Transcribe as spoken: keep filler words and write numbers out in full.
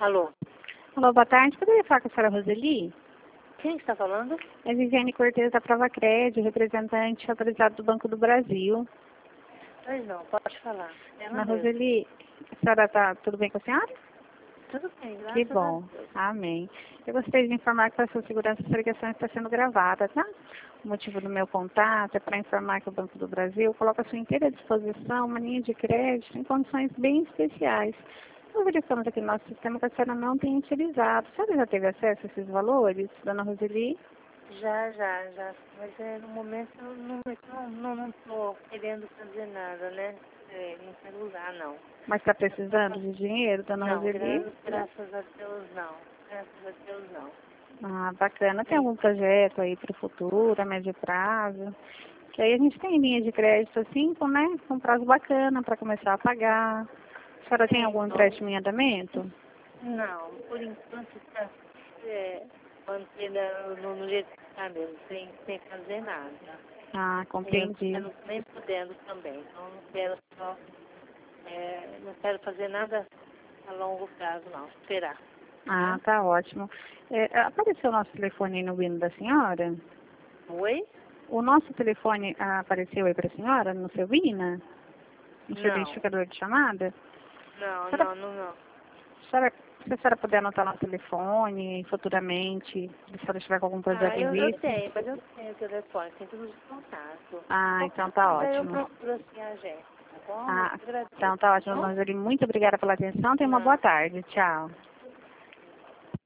Alô? Alô, boa tarde. Poderia falar com a senhora Roseli? Quem está falando? É Viviane Cortes da Prova Crédito, representante autorizado do Banco do Brasil. Pois não, pode falar. É Ana mesmo. Roseli, a senhora está tudo bem com a senhora? Tudo bem, graças Que bom. a Deus. Amém. Eu gostaria de informar que para sua segurança essa ligação está sendo gravada, tá? O motivo do meu contato é para informar que o Banco do Brasil coloca à sua inteira disposição uma linha de crédito em condições bem especiais. Nós verificamos aqui no nosso sistema que a senhora não tem utilizado. A senhora já teve acesso a esses valores, dona Roseli? Já, já, já. Mas é, no momento eu não estou não, não tô querendo fazer nada, né? É, não quero usar, não. Mas está precisando de dinheiro, dona Não, Roseli? gra graças a Deus não. Graças a Deus não. Ah, bacana. Tem Sim. algum projeto aí para o futuro, a médio prazo? Que aí a gente tem linha de crédito assim, com, né, com prazo bacana para começar a pagar. A senhora tem Sim, algum então, empréstimo em andamento? não, por enquanto está é, mantida no, no jeito que está mesmo, sem, sem fazer nada. Ah, Eu compreendi. não- nem podendo também. Então não quero só, é, não quero fazer nada a longo prazo não, esperar. Ah, Tá? tá ótimo. É, apareceu o nosso telefone aí no Wino da senhora? Oi? O nosso telefone ah, apareceu aí para a senhora no seu Wina? No seu Não, identificador de chamada? não, A senhora, não, não, não. a senhora, se a senhora puder anotar nosso telefone futuramente, se a senhora estiver com algum Ah, projeto em eu, eu vista. tenho, mas eu tenho o telefone, tem tudo de contato. Ah, então Qualquer tá coisa eu ótimo. procuro assim a agência, tá bom? Eu Ah, te agradeço, então tá tá ótimo, bom? Roseli. Muito obrigada pela atenção. Tenha uma Não. boa tarde. Tchau.